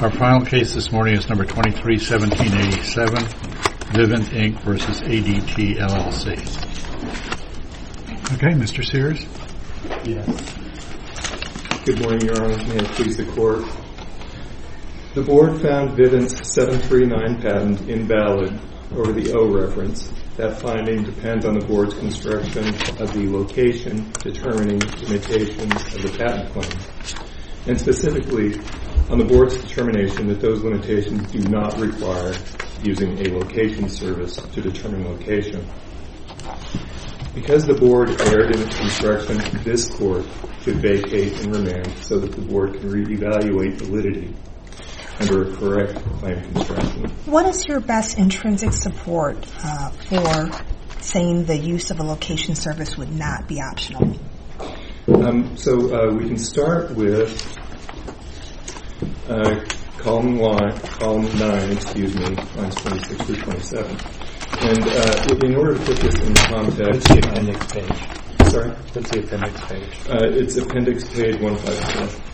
Our final case this morning is number 231787, Vivint Inc. versus ADT LLC. Okay, Mr. Sears? Yes. Good morning, Your Honor. May it please the Court. The Board found Vivint's 739 patent invalid over the O reference. That finding depends on the Board's construction of the location determining limitations of the patent claim, and specifically on the Board's determination that those limitations do not require using a location service to determine location. Because the Board erred in its construction, this Court should vacate and remand so that the Board can reevaluate validity under a correct claim construction. What is your best intrinsic support for saying the use of a location service would not be optional? So we can start with column 9, lines 26 through 27. And in order to put this in context... What's the appendix page? Sorry? What's the appendix page? It's appendix page 154.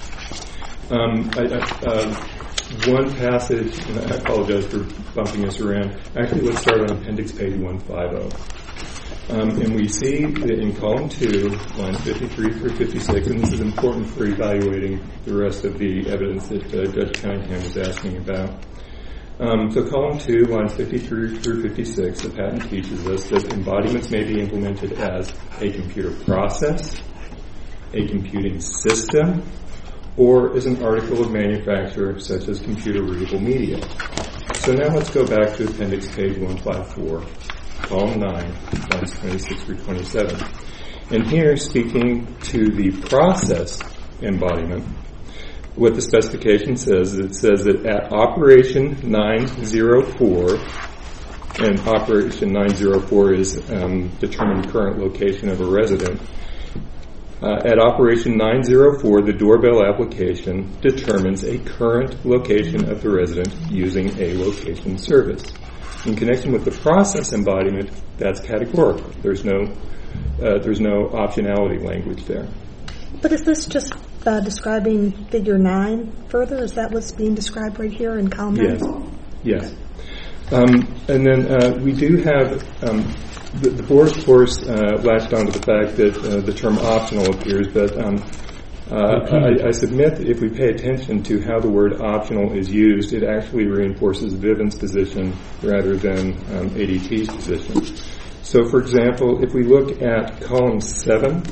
One passage, and I apologize for bumping us around. Actually, let's start on appendix page 150. And we see that in column 2, lines 53 through 56, and this is important for evaluating the rest of the evidence that Judge Cunningham was asking about. So column 2, lines 53 through 56, the patent teaches us that embodiments may be implemented as a computer process, a computing system, or as an article of manufacture such as computer-readable media. So now let's go back to appendix page 154, column 9, lines 26 through 27. And here, speaking to the process embodiment, what the specification says, it says that at operation 904, and operation 904 is determine current location of a resident, at operation 904, the doorbell application determines a current location of the resident using a location service. In connection with the process embodiment, that's categorical. There's no optionality language there. But is this just describing figure 9 further? Is that what's being described right here in column 9? Yes. And then we do have... The Board, of course, latched onto the fact that the term optional appears, but I submit that if we pay attention to how the word optional is used, it actually reinforces Vivint's position rather than ADT's position. So, for example, if we look at column 7,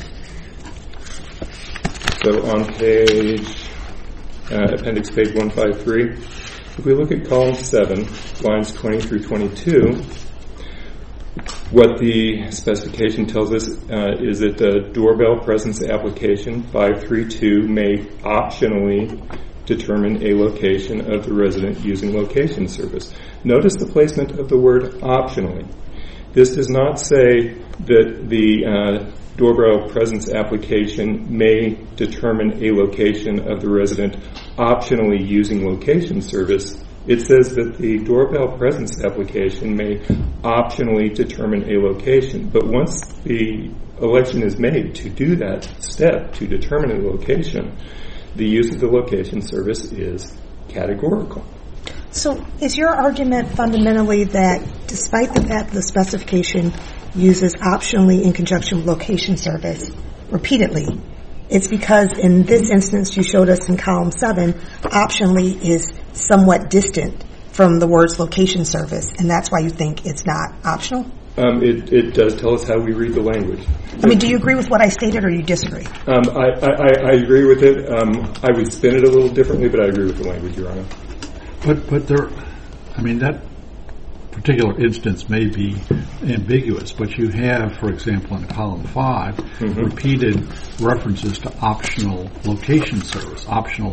so on appendix page 153, if we look at column 7, lines 20 through 22, what the specification tells us is that the doorbell presence application 532 may optionally determine a location of the resident using location service. Notice the placement of the word optionally. This does not say that the doorbell presence application may determine a location of the resident optionally using location service. It says that the doorbell presence application may optionally determine a location. But once the election is made to do that step, to determine a location, the use of the location service is categorical. So is your argument fundamentally that despite the fact the specification uses optionally in conjunction with location service repeatedly, it's because in this instance you showed us in column 7, optionally is somewhat distant from the words location service, and that's why you think it's not optional? It does tell us how we read the language. I mean, do you agree with what I stated, or you disagree? I agree with it. I would spin it a little differently, but I agree with the language, Your Honor. But there, I mean, that particular instance may be ambiguous, but you have, for example, in column 5, repeated references to optional location service.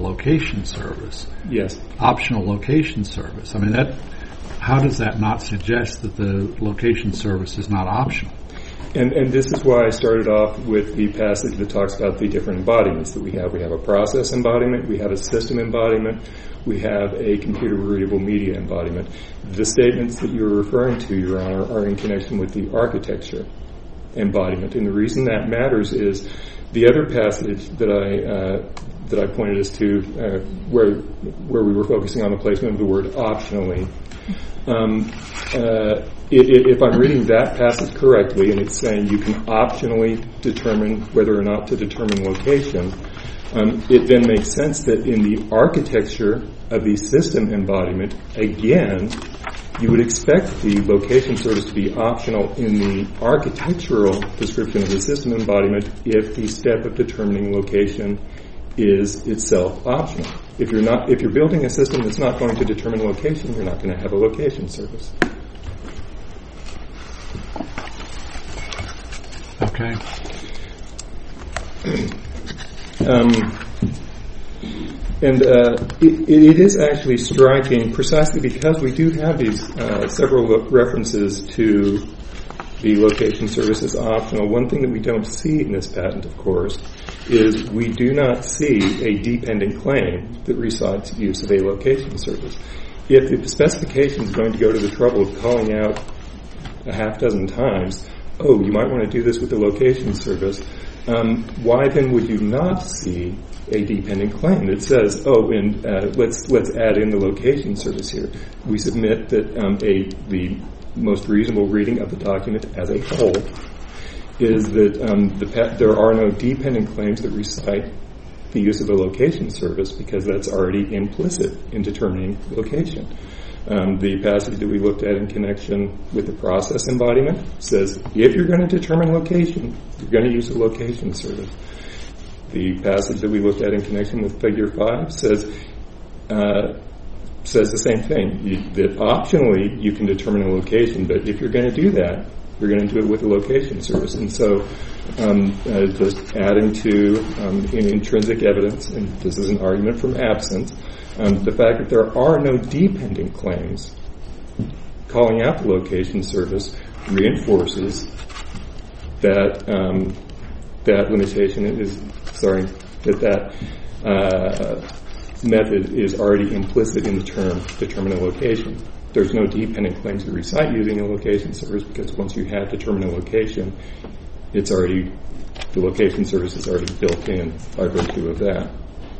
Yes. Optional location service. I mean, how does that not suggest that the location service is not optional? And this is why I started off with the passage that talks about the different embodiments that we have. We have a process embodiment, we have a system embodiment, we have a computer-readable media embodiment. The statements that you're referring to, Your Honor, are in connection with the architecture embodiment. And the reason that matters is the other passage that that I pointed us to, where we were focusing on the placement of the word optionally. If I'm reading that passage correctly, and it's saying you can optionally determine whether or not to determine location, it then makes sense that in the architecture of the system embodiment, again, you would expect the location service to be optional in the architectural description of the system embodiment if the step of determining location is itself optional. If you're building a system that's not going to determine location, you're not going to have a location service. Okay. It is actually striking precisely because we do have these several references to the location service as optional. One thing that we don't see in this patent, of course, is we do not see a dependent claim that recites use of a location service. If the specification is going to go to the trouble of calling out a half dozen times, oh, you might want to do this with the location service, why then would you not see a dependent claim that says, oh, and let's add in the location service here? We submit that the most reasonable reading of the document as a whole is that there are no dependent claims that recite the use of a location service because that's already implicit in determining location. The passage that we looked at in connection with the process embodiment says if you're going to determine location, you're going to use a location service. The passage that we looked at in connection with Figure 5 says the same thing, that optionally you can determine a location, but if you're going to do that, you're going to do it with a location service. And so just adding to intrinsic evidence, and this is an argument from absence, the fact that there are no dependent claims calling out the location service reinforces that that limitation is, that method is already implicit in the term determine a location. There's no dependent claims to recite using a location service because once you have determined a location, the location service is already built in by virtue of that.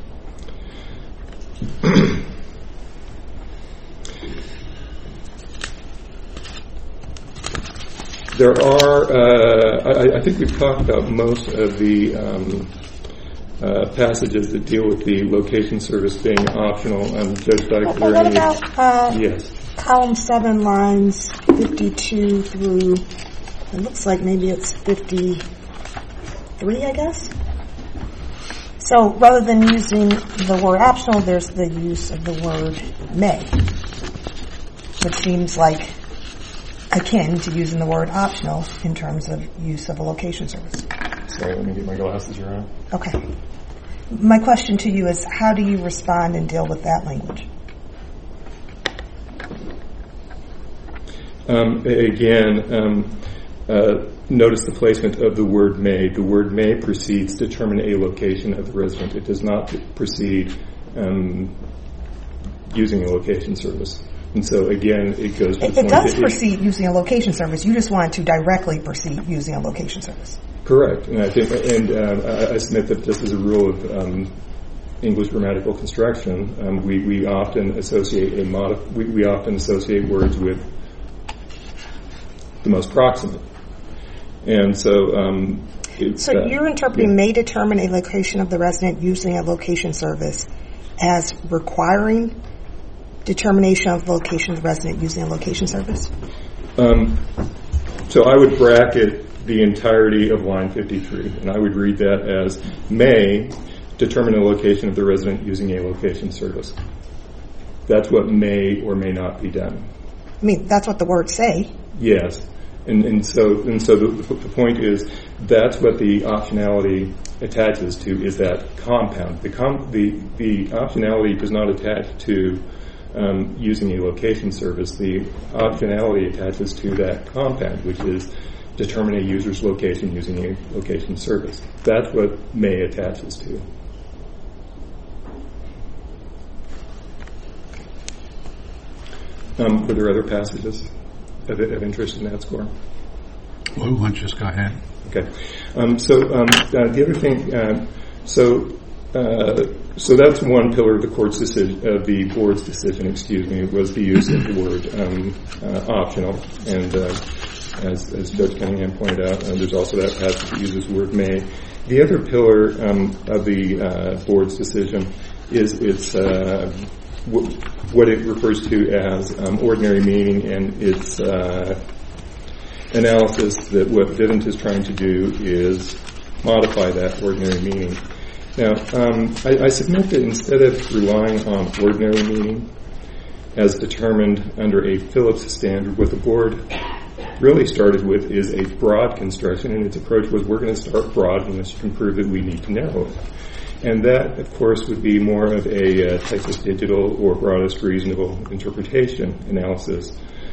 There are, I think we've talked about most of the passages that deal with the location service being optional. Judge Dyke, what about yes. column 7, lines 52 through, it looks like maybe it's 53, I guess? So rather than using the word optional, there's the use of the word may, which seems like akin to using the word optional in terms of use of a location service. Sorry, let me get my glasses around. Okay. My question to you is, how do you respond and deal with that language? Notice the placement of the word may. The word may precedes determine a location of the resident. It does not precede using a location service. And so, again, it goes to the point. It does precede using a location service. You just want to directly precede using a location service. Correct. And I think, I submit that just as a rule of English grammatical construction, we often associate we often associate words with the most proximate. And so, so you're interpreting may determine a location of the resident using a location service as requiring determination of the location of the resident using a location service? So I would bracket the entirety of line 53, and I would read that as may determine a location of the resident using a location service. That's what may or may not be done. I mean, that's what the words say. Yes. And so the point is that's what the optionality attaches to, is that compound. The optionality does not attach to using a location service. The optionality attaches to that compound, which is determine a user's location using a location service. That's what may attaches to. Were there other passages of interest in that score? Well, who wants to just go ahead? Okay. The other thing, So that's one pillar of the board's decision. Was the use of the word optional, and as Judge Cunningham pointed out, there's also that passage that uses the word may. The other pillar of the board's decision is its what it refers to as ordinary meaning, and its analysis that what Vivint is trying to do is modify that ordinary meaning. Now, I submit that instead of relying on ordinary meaning as determined under a Phillips standard, what the board really started with is a broad construction, and its approach was we're going to start broad unless you can prove that we need to narrow it. And that, of course, would be more of a Texas Digital or broadest reasonable interpretation analysis,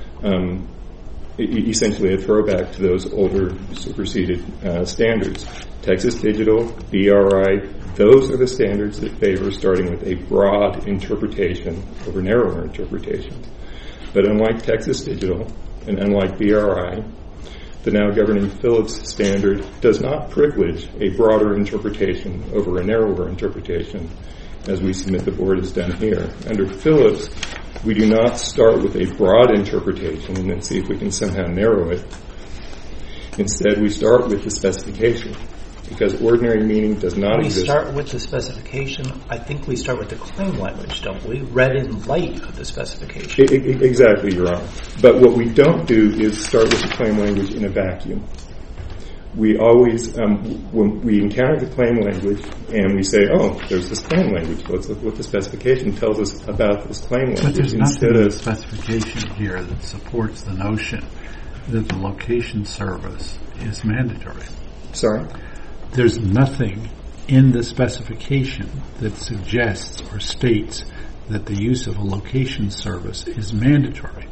essentially a throwback to those older superseded standards. Texas Digital, BRI, those are the standards that favor starting with a broad interpretation over narrower interpretations. But unlike Texas Digital and unlike BRI, the now governing Phillips standard does not privilege a broader interpretation over a narrower interpretation, as we submit the board has done here. Under Phillips, we do not start with a broad interpretation and then see if we can somehow narrow it. Instead, we start with the specification, because ordinary meaning does not exist. We start with the specification. I think we start with the claim language, don't we? Read in light of the specification. Exactly, Your Honor. But what we don't do is start with the claim language in a vacuum. We always, when we encounter the claim language and we say, oh, there's this claim language, let's look what the specification tells us about this claim language. But there's nothing in the specification here that supports the notion that the location service is mandatory. Sorry? There's nothing in the specification that suggests or states that the use of a location service is mandatory.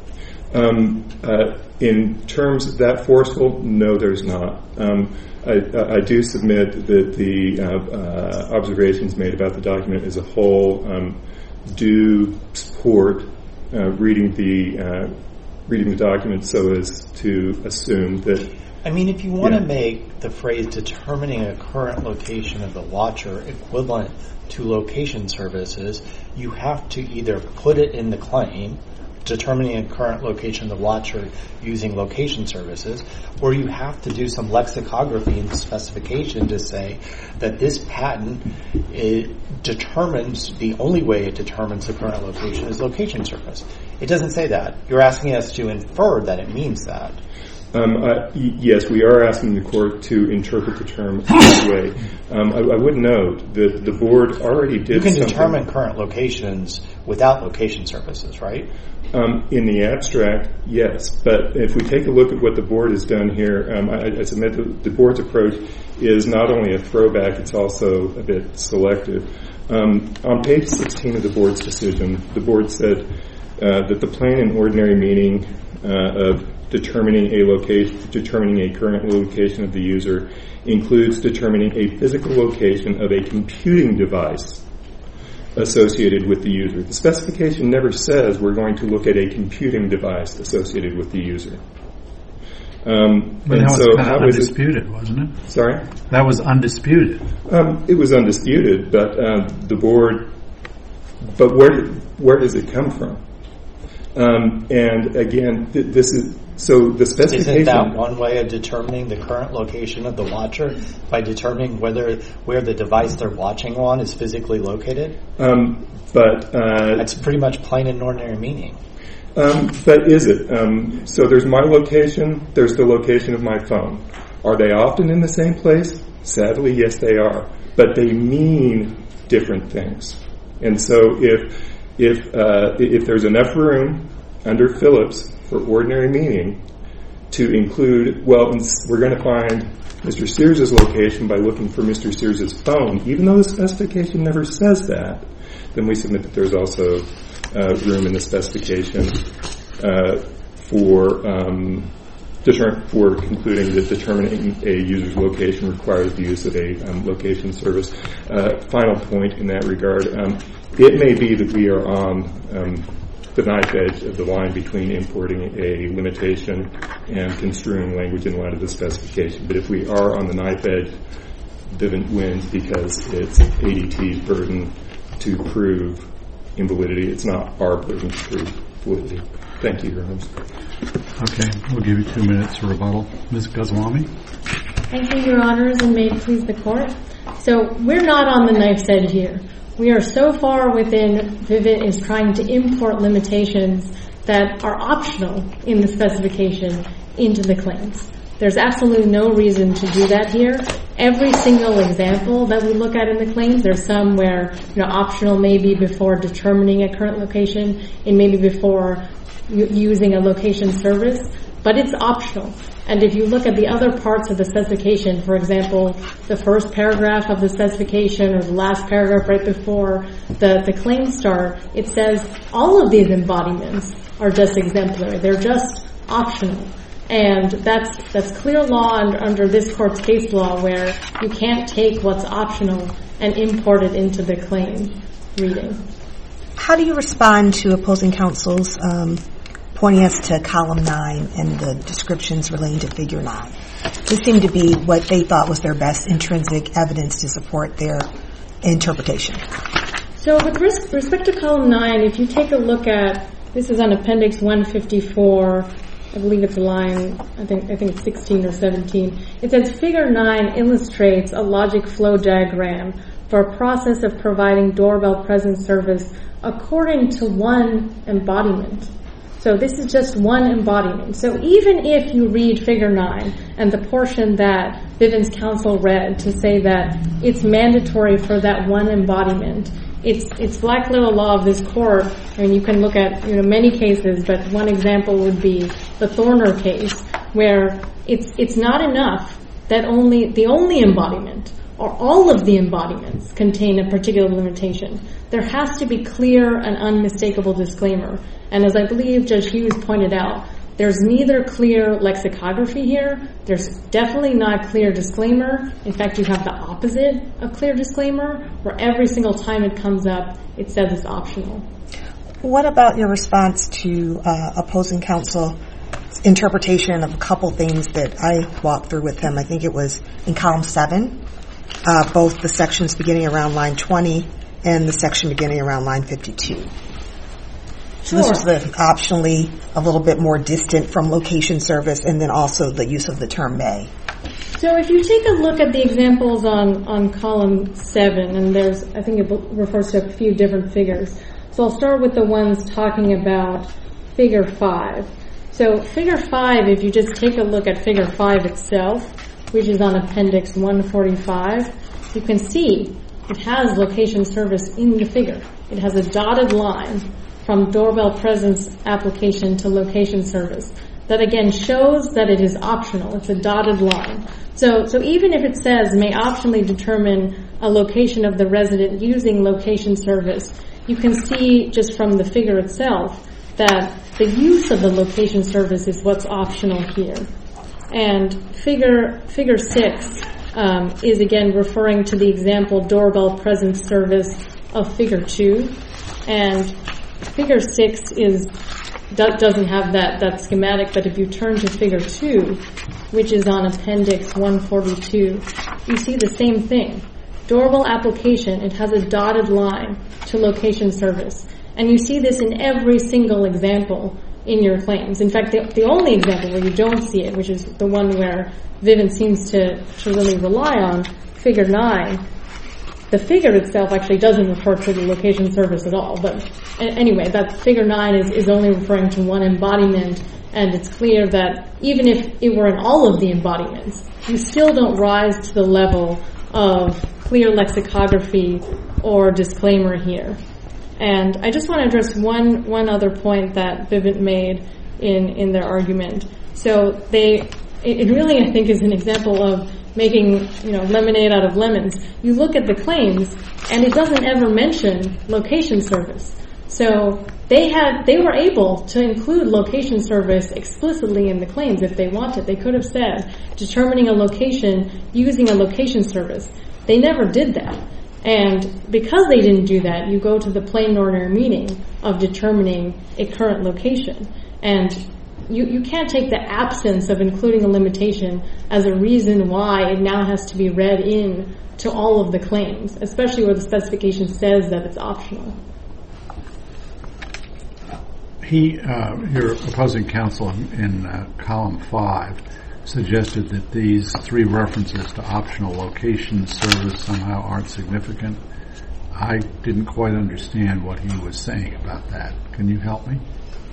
In terms of that forceful, no, there's not. I do submit that the observations made about the document as a whole do support reading the document so as to assume that. I mean, if you want to make the phrase determining a current location of the watcher equivalent to location services, you have to either put it in the claim, determining a current location of the watcher using location services, or you have to do some lexicography in the specification to say that this patent determines, the only way it determines the current location is location service. It doesn't say that. You're asking us to infer that it means that. Yes, we are asking the court to interpret the term that way. I would note that the board already did something. You can determine current locations without location services, right? In the abstract, yes. But if we take a look at what the board has done here, I submit that the board's approach is not only a throwback, it's also a bit selective. On page 16 of the board's decision, the board said that the plain and ordinary meaning of determining a current location of the user includes determining a physical location of a computing device associated with the user. The specification never says we're going to look at a computing device associated with the user. But that was undisputed, wasn't it? Sorry? That was undisputed. It was undisputed, but the board. But where does it come from? And again, this is. So the specification. Isn't that one way of determining the current location of the watcher, by determining where the device they're watching on is physically located? That's pretty much plain and ordinary meaning. But is it? So there's my location. There's the location of my phone. Are they often in the same place? Sadly, yes, they are. But they mean different things. And so if there's enough room under Phillips for ordinary meaning to include, well, we're going to find Mr. Sears' location by looking for Mr. Sears' phone, even though the specification never says that, then we submit that there's also room in the specification for concluding that determining a user's location requires the use of a location service. Final point in that regard, it may be that we are on the knife edge of the line between importing a limitation and construing language in light of the specification. But if we are on the knife edge, Vivint wins because it's ADT's burden to prove invalidity. It's not our burden to prove validity. Thank you, Your Honor. Okay, we'll give you 2 minutes for rebuttal. Ms. Goswami? Thank you, Your Honors, and may it please the Court. So we're not on the knife's edge here. We are so far within Vivint is trying to import limitations that are optional in the specification into the claims. There's absolutely no reason to do that here. Every single example that we look at in the claims, there's some where optional may be before determining a current location, it may be before using a location service, but it's optional. And if you look at the other parts of the specification, for example, the first paragraph of the specification or the last paragraph right before the claim start, it says all of these embodiments are just exemplary. They're just optional. And that's clear law under this court's case law where you can't take what's optional and import it into the claim reading. How do you respond to opposing counsel's pointing us to column 9 and the descriptions relating to figure 9? This seemed to be what they thought was their best intrinsic evidence to support their interpretation. So with respect to column 9, if you take a look at, this is on appendix 154, I believe it's line, I think it's 16 or 17. It says figure 9 illustrates a logic flow diagram for a process of providing doorbell presence service according to one embodiment. So this is just one embodiment. So even if you read figure 9 and the portion that Vivint's counsel read to say that it's mandatory for that one embodiment, it's black letter law of this court. I mean, you can look at many cases, but one example would be the Thorner case, where it's not enough that the only embodiment or all of the embodiments contain a particular limitation. There has to be clear and unmistakable disclaimer. And as I believe Judge Hughes pointed out, there's neither clear lexicography here. There's definitely not clear disclaimer. In fact, you have the opposite of clear disclaimer, where every single time it comes up, it says it's optional. What about your response to opposing counsel's interpretation of a couple things that I walked through with him? I think it was in column 7, both the sections beginning around line 20 and the section beginning around line 52. So this was optionally a little bit more distant from location service, and then also the use of the term may. So if you take a look at the examples on column 7, and I think it refers to a few different figures. So I'll start with the ones talking about figure 5. So figure 5, if you just take a look at figure 5 itself, which is on appendix 145, you can see it has location service in the figure. It has a dotted line from doorbell presence application to location service. That again shows that it is optional. It's a dotted line. So even if it says may optionally determine a location of the resident using location service, you can see just from the figure itself that the use of the location service is what's optional here. And figure 6 is again referring to the example doorbell presence service of figure 2. And figure 6 doesn't have that schematic, but if you turn to figure 2, which is on appendix 142, you see the same thing. Doorbell application, it has a dotted line to location service. And you see this in every single example in your claims. In fact, the only example where you don't see it, which is the one where Vivint seems to really rely on, figure 9, the figure itself actually doesn't refer to the location service at all. But anyway, that figure 9 is only referring to one embodiment, and it's clear that even if it were in all of the embodiments, you still don't rise to the level of clear lexicography or disclaimer here. And I just want to address one other point that Vivint made in their argument. So it really, I think, is an example of making lemonade out of lemons. You look at the claims, and it doesn't ever mention location service. So they were able to include location service explicitly in the claims if they wanted. They could have said determining a location using a location service. They never did that. And because they didn't do that, you go to the plain ordinary meaning of determining a current location. And you can't take the absence of including a limitation as a reason why it now has to be read in to all of the claims, especially where the specification says that it's optional. Your opposing counsel in column 5 suggested that these 3 references to optional location service somehow aren't significant. I didn't quite understand what he was saying about that. Can you help me?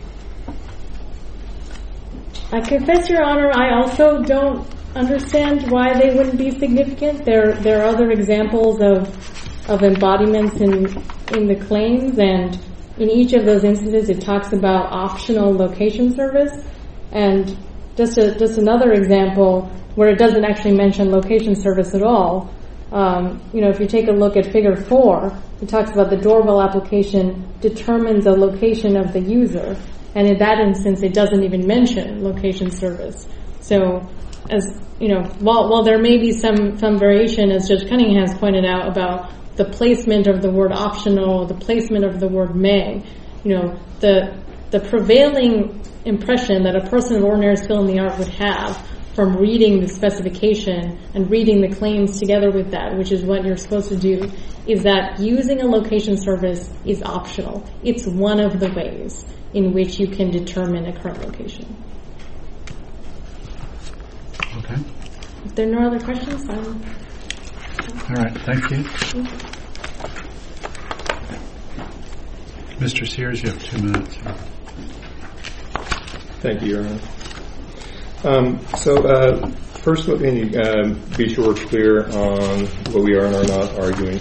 I confess, Your Honor, I also don't understand why they wouldn't be significant. There are other examples of embodiments in the claims, and in each of those instances it talks about optional location service. And just another example where it doesn't actually mention location service at all. If you take a look at Figure 4, it talks about the doorbell application determines the location of the user. And in that instance, it doesn't even mention location service. So, while there may be some variation, as Judge Cunningham has pointed out, about the placement of the word optional, the placement of the word may, the prevailing impression that a person of ordinary skill in the art would have from reading the specification and reading the claims together with that, which is what you're supposed to do, is that using a location service is optional. It's one of the ways in which you can determine a current location. Okay. If there are no other questions, all right. Thank you. Mr. Sears, you have 2 minutes. Thank you, Your Honor. First, let me be sure we're clear on what we are and are not arguing.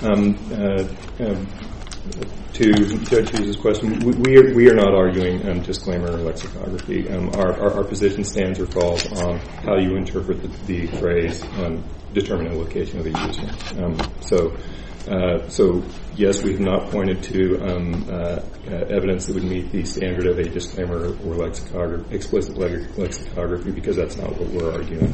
To Judge Hughes' question, we are not arguing disclaimer or lexicography. Our position stands or falls on how you interpret the phrase determining the location of the user. So yes, we have not pointed to evidence that would meet the standard of a disclaimer or explicit lexicography, because that's not what we're arguing.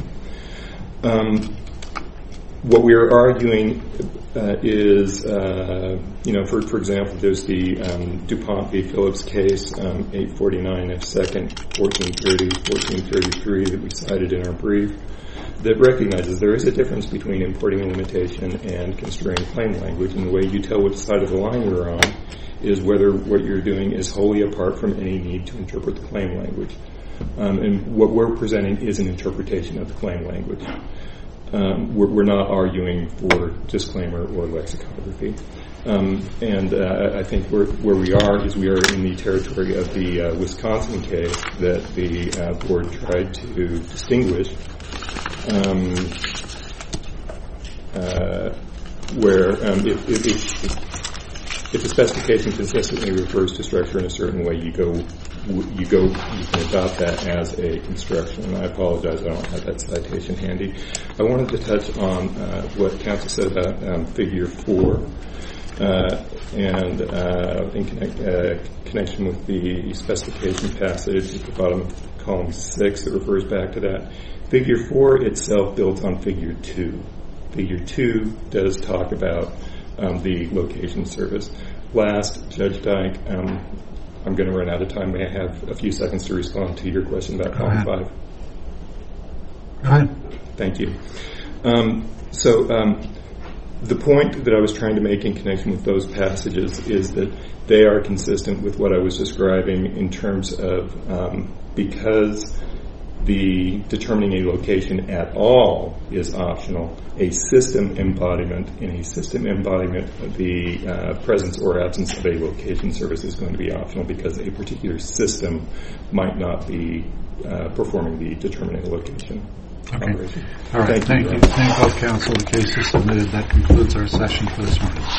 What we are arguing is, for example, there's the DuPont v. Phillips case, 849 F. 2nd, 1430, 1433, that we cited in our brief, that recognizes there is a difference between importing a limitation and construing claim language, and the way you tell which side of the line you're on is whether what you're doing is wholly apart from any need to interpret the claim language. And what we're presenting is an interpretation of the claim language. We're not arguing for disclaimer or lexicography. I think where we are is we are in the territory of the Wisconsin case that the board tried to distinguish, where if the specification consistently refers to structure in a certain way, you can adopt that as a construction. And I apologize, I don't have that citation handy. I wanted to touch on what counsel said about Figure 4 and in connection with the specification passage at the bottom of column 6 that refers back to that. Figure 4 itself builds on Figure 2. Figure 2 does talk about the location service. Last, Judge Dyke, I'm going to run out of time. May I have a few seconds to respond to your question about column 5? Go ahead. Thank you. The point that I was trying to make in connection with those passages is that they are consistent with what I was describing in terms of because the determining a location at all is optional, a system embodiment. In a system embodiment, the presence or absence of a location service is going to be optional because a particular system might not be performing the determining a location. Okay. All right. Thank you. Thank both counsel. The case is submitted. That concludes our session for this morning.